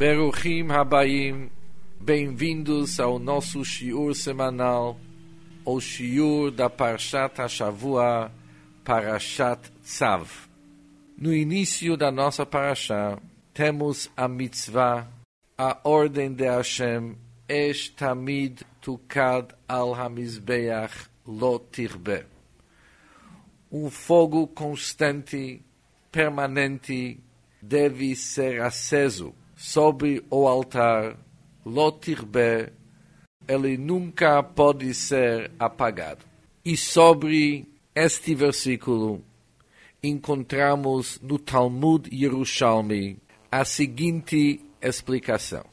Beruchim Habayim, bem-vindos ao nosso shiur semanal, o shiur da Parshat HaShavua, Parashat Tzav. No início da nossa Parashá, temos a mitzvah, a ordem de Hashem, Esh Tamid Tukad al HaMizbeach Lo Tirbe. Fogo constante, permanente, deve ser aceso sobre o altar, Lo Tirbe, ele nunca pode ser apagado. E sobre este versículo, encontramos no Talmud Yerushalmi a seguinte explicação.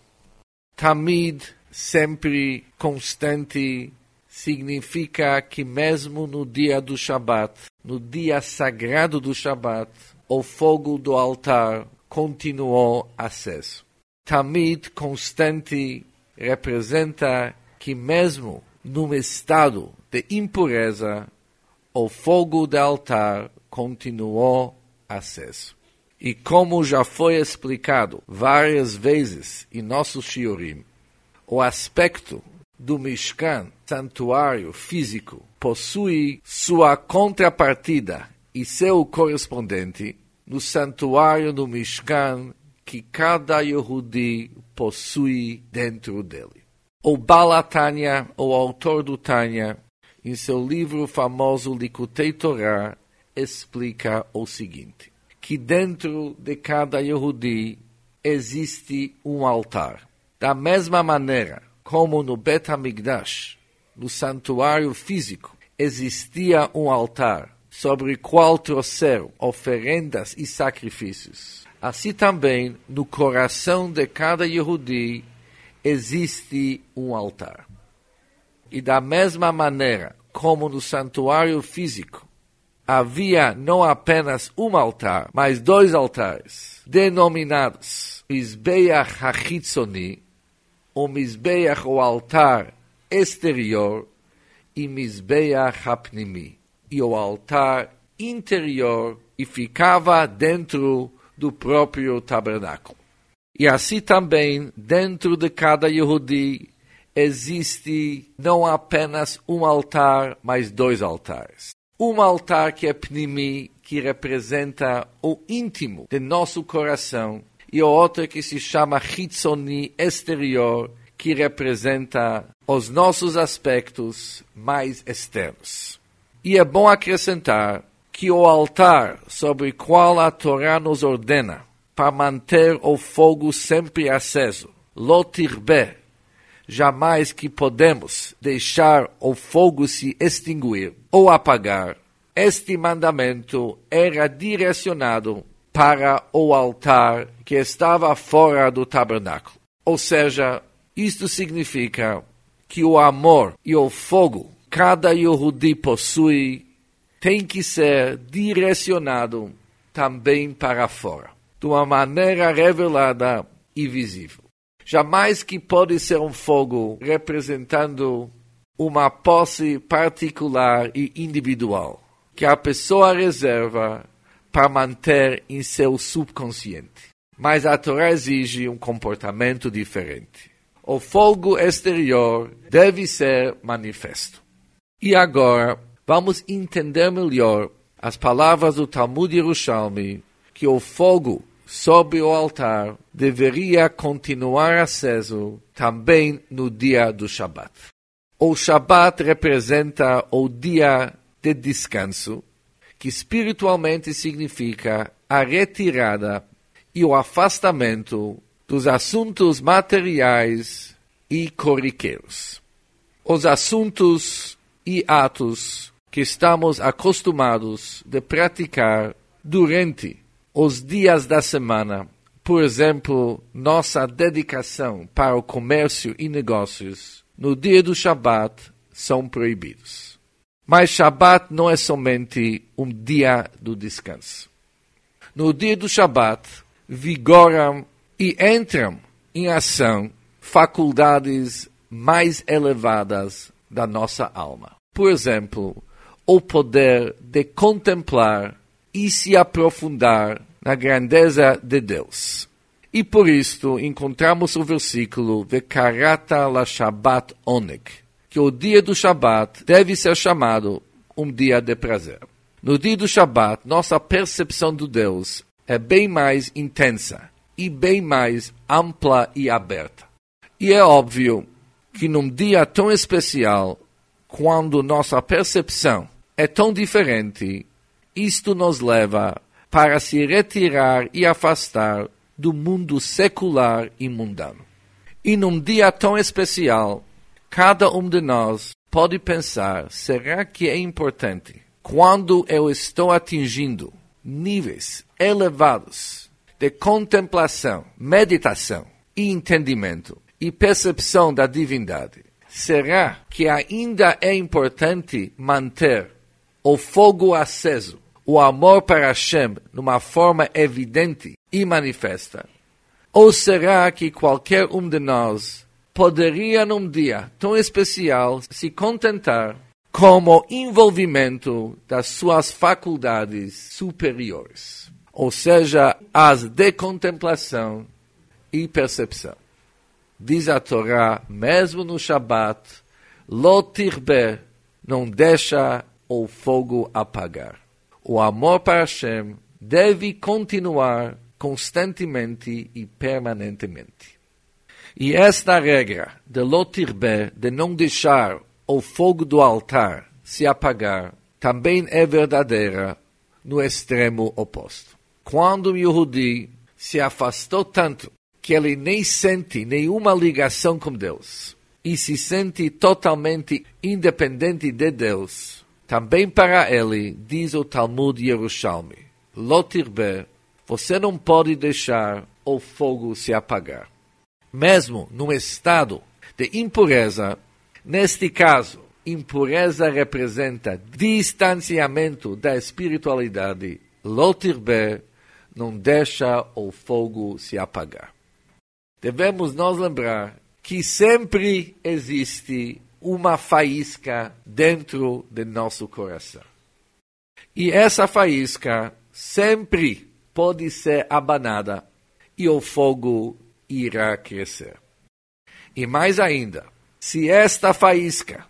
Tamid, sempre, constante, significa que mesmo no dia do Shabat, no dia sagrado do Shabat, o fogo do altar continuou aceso. Tamid, constante, representa que mesmo num estado de impureza, o fogo do altar continuou aceso. E como já foi explicado várias vezes em nossos shiurim, o aspecto do Mishkan, santuário físico, possui sua contrapartida e seu correspondente no santuário do Mishkan que cada Yehudi possui dentro dele. O Baal HaTanya, o autor do Tanya, em seu livro famoso Likutei Torah, explica o seguinte, que dentro de cada Yehudi existe um altar. Da mesma maneira como no Bet HaMikdash, no santuário físico, existia um altar sobre o qual trouxeram oferendas e sacrifícios. Assim também, no coração de cada Yehudi, existe um altar. E da mesma maneira como no santuário físico, havia não apenas um altar, mas dois altares, denominados Mizbeach HaChitzoni, o Mizbeach, o altar exterior, e Mizbeach HaPnimi, e o altar interior, e ficava dentro do próprio tabernáculo. E assim também, dentro de cada Yehudi, existe não apenas um altar, mas dois altares. Um altar que é Pnimi, que representa o íntimo de nosso coração, e o outro que se chama Chitzoni, exterior, que representa os nossos aspectos mais externos. E é bom acrescentar que o altar sobre o qual a Torá nos ordena para manter o fogo sempre aceso, Lo Tirbe, jamais que podemos deixar o fogo se extinguir ou apagar, este mandamento era direcionado para o altar que estava fora do tabernáculo. Ou seja, isto significa que o amor e o fogo que cada Yehudi possui tem que ser direcionado também para fora, de uma maneira revelada e visível. Jamais que pode ser um fogo representando uma posse particular e individual, que a pessoa reserva para manter em seu subconsciente. Mas a Torá exige um comportamento diferente. O fogo exterior deve ser manifesto. E agora, vamos entender melhor as palavras do Talmud Yerushalmi, que o fogo sobre o altar deveria continuar aceso também no dia do Shabat. O Shabat representa o dia de descanso, que espiritualmente significa a retirada e o afastamento dos assuntos materiais e corriqueiros. Os assuntos e atos que estamos acostumados de praticar durante os dias da semana, por exemplo, nossa dedicação para o comércio e negócios, no dia do Shabat, são proibidos. Mas Shabat não é somente um dia do descanso. No dia do Shabat, vigoram e entram em ação faculdades mais elevadas da nossa alma. Por exemplo, o poder de contemplar e se aprofundar na grandeza de Deus. E por isto encontramos o versículo Vekarata la Shabbat Oneg, que o dia do Shabat deve ser chamado um dia de prazer. No dia do Shabat, nossa percepção de Deus é bem mais intensa e bem mais ampla e aberta. E é óbvio que num dia tão especial, quando nossa percepção é tão diferente, isto nos leva para se retirar e afastar do mundo secular e mundano. E num dia tão especial, cada um de nós pode pensar, será que é importante, quando eu estou atingindo níveis elevados de contemplação, meditação e entendimento e percepção da divindade, será que ainda é importante manter o fogo aceso, o amor para Hashem numa forma evidente e manifesta? Ou será que qualquer um de nós poderia num dia tão especial se contentar com o envolvimento das suas faculdades superiores, ou seja, as de contemplação e percepção? Diz a Torá, mesmo no Shabat, Lo tirbe, não deixa o fogo apagar. O amor para Hashem deve continuar constantemente e permanentemente. E esta regra de Lo tirbe, de não deixar o fogo do altar se apagar, também é verdadeira no extremo oposto. Quando o Yehudi se afastou tanto que ele nem sente nenhuma ligação com Deus e se sente totalmente independente de Deus, também para ele, diz o Talmud Yerushalmi, Lo tirbe, você não pode deixar o fogo se apagar. Mesmo num estado de impureza, neste caso, impureza representa distanciamento da espiritualidade, Lo tirbe, não deixa o fogo se apagar. Devemos nos lembrar que sempre existe uma faísca dentro de nosso coração. E essa faísca sempre pode ser abanada e o fogo irá crescer. E mais ainda, se esta faísca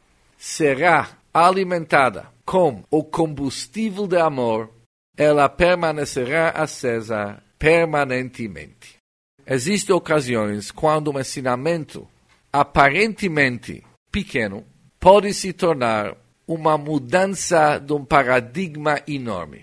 será alimentada com o combustível de amor, ela permanecerá acesa permanentemente. Existem ocasiões quando um ensinamento aparentemente pequeno pode se tornar uma mudança de um paradigma enorme.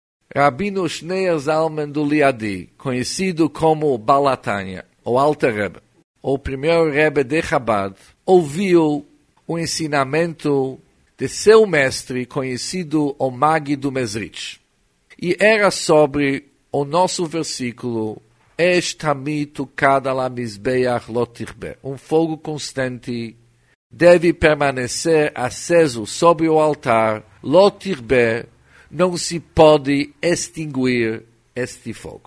Rabino Shneir Zalman do Liadi, conhecido como Balatanya, o Alter Rebbe, o primeiro Rebbe de Chabad, ouviu o ensinamento de seu mestre, conhecido o Magi do Mezrich. E era sobre o nosso versículo Esh tamid tukad al hamizbeach lo tirbe. Um fogo constante deve permanecer aceso sobre o altar. Lo tirbe, não se pode extinguir este fogo.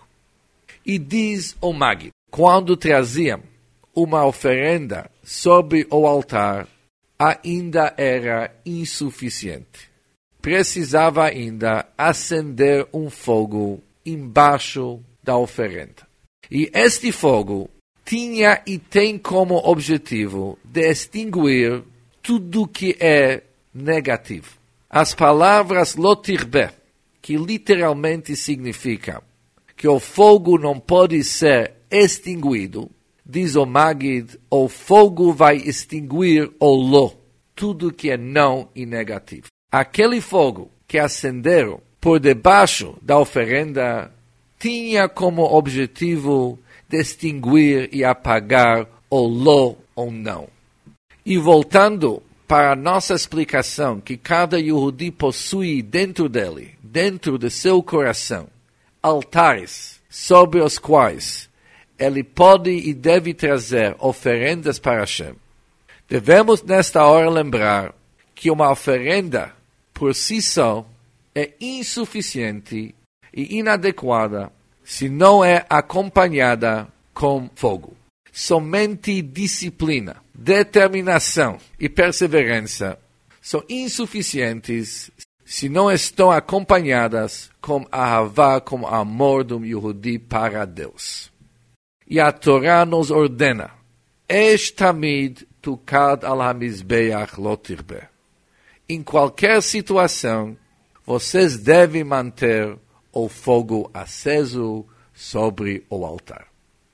E diz o Magi, quando traziam uma oferenda sobre o altar, ainda era insuficiente. Precisava ainda acender um fogo embaixo da oferenda. E este fogo tinha e tem como objetivo de extinguir tudo que é negativo. As palavras Lo tirbe, que literalmente significam que o fogo não pode ser extinguido, diz o Magid, o fogo vai extinguir o Lo, tudo que é não e negativo. Aquele fogo que acenderam por debaixo da oferenda tinha como objetivo distinguir e apagar o Lo ou não. E voltando para a nossa explicação que cada Yehudi possui dentro dele, dentro de seu coração, altares sobre os quais ele pode e deve trazer oferendas para Hashem. Devemos nesta hora lembrar que uma oferenda por si só é insuficiente e inadequada se não é acompanhada com fogo. Somente disciplina, determinação e perseverança são insuficientes se não estão acompanhadas com ahavá, com amor do Yehudi para Deus. E a Torá nos ordena, Esh tamid tukad al hamizbeach lo tirbe. Em qualquer situação, vocês devem manter o fogo aceso sobre o altar.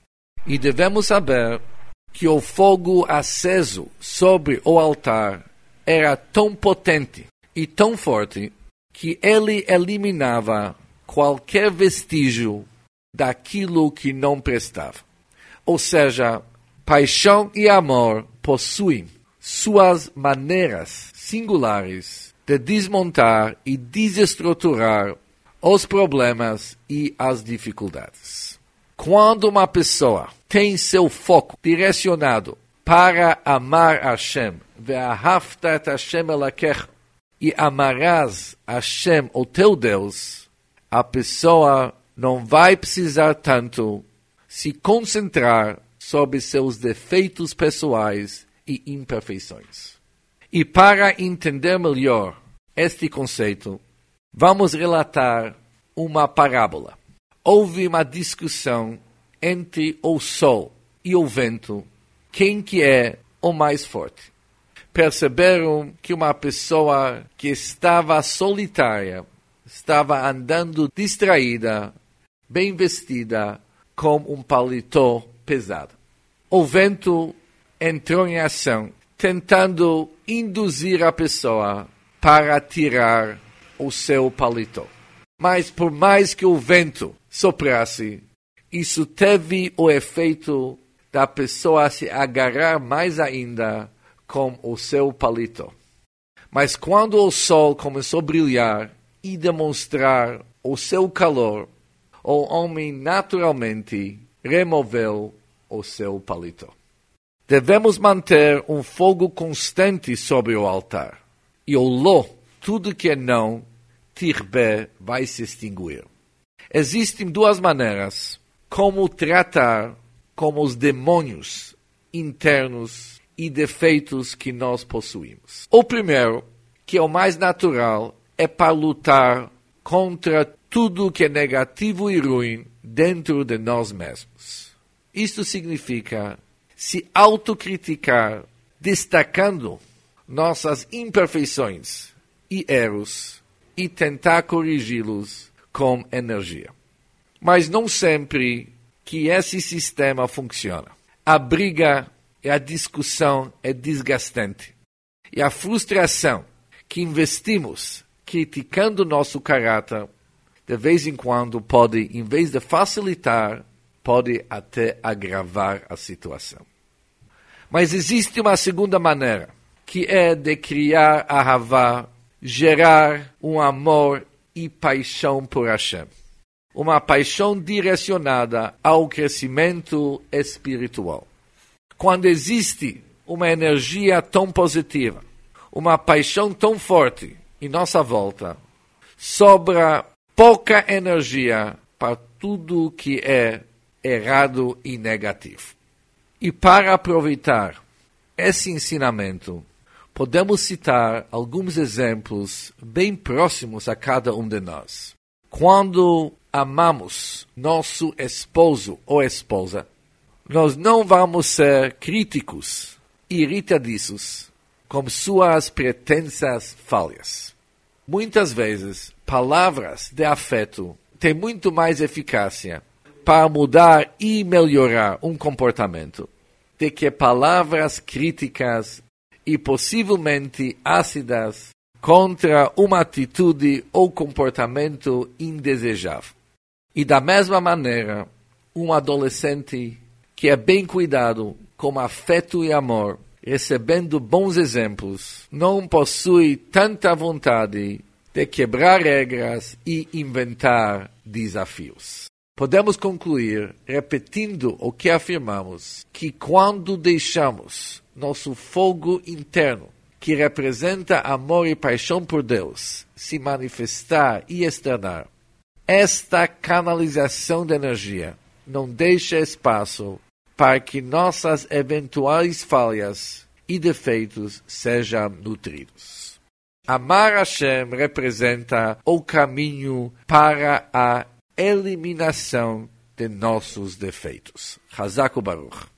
E devemos saber que o fogo aceso sobre o altar era tão potente e tão forte que ele eliminava qualquer vestígio daquilo que não prestava. Ou seja, paixão e amor possuem suas maneiras singulares de desmontar e desestruturar os problemas e as dificuldades. Quando uma pessoa tem seu foco direcionado para amar Hashem, ve'ahavta et Hashem elakecha, e amarás Hashem, o teu Deus, a pessoa não vai precisar tanto se concentrar sobre seus defeitos pessoais e imperfeições. E para entender melhor este conceito, vamos relatar uma parábola. Houve uma discussão entre o sol e o vento, quem que é o mais forte. Perceberam que uma pessoa que estava solitária, estava andando distraída, bem vestida, com um paletó pesado. O vento entrou em ação, tentando induzir a pessoa para tirar o seu paletó. Mas por mais que o vento soprasse, isso teve o efeito da pessoa se agarrar mais ainda com o seu paletó. Mas quando o sol começou a brilhar e demonstrar o seu calor, o homem naturalmente removeu o seu paletó. Devemos manter um fogo constante sobre o altar. E o lo, tudo que não, tirbe, vai se extinguir. Existem duas maneiras como tratar com os demônios internos e defeitos que nós possuímos. O primeiro, que é o mais natural, é para lutar contra tudo que é negativo e ruim dentro de nós mesmos. Isto significa se autocriticar, destacando nossas imperfeições e erros e tentar corrigi-los com energia. Mas não sempre que esse sistema funciona. A briga e a discussão é desgastante. E a frustração que investimos criticando nosso caráter, de vez em quando pode, em vez de facilitar, pode até agravar a situação. Mas existe uma segunda maneira, que é de criar ahavá, gerar um amor e paixão por Hashem. Uma paixão direcionada ao crescimento espiritual. Quando existe uma energia tão positiva, uma paixão tão forte em nossa volta, sobra pouca energia para tudo que é errado e negativo. E para aproveitar esse ensinamento, podemos citar alguns exemplos bem próximos a cada um de nós. Quando amamos nosso esposo ou esposa, nós não vamos ser críticos e irritadiços com suas pretensas falhas. Muitas vezes, palavras de afeto têm muito mais eficácia para mudar e melhorar um comportamento do que palavras críticas e possivelmente ácidas contra uma atitude ou comportamento indesejável. E da mesma maneira, um adolescente que é bem cuidado com afeto e amor, recebendo bons exemplos, não possui tanta vontade de quebrar regras e inventar desafios. Podemos concluir, repetindo o que afirmamos, que quando deixamos nosso fogo interno, que representa amor e paixão por Deus, se manifestar e externar, esta canalização de energia não deixa espaço para que nossas eventuais falhas e defeitos sejam nutridos. Amar Hashem representa o caminho para a eliminação de nossos defeitos. Hazak Baruch.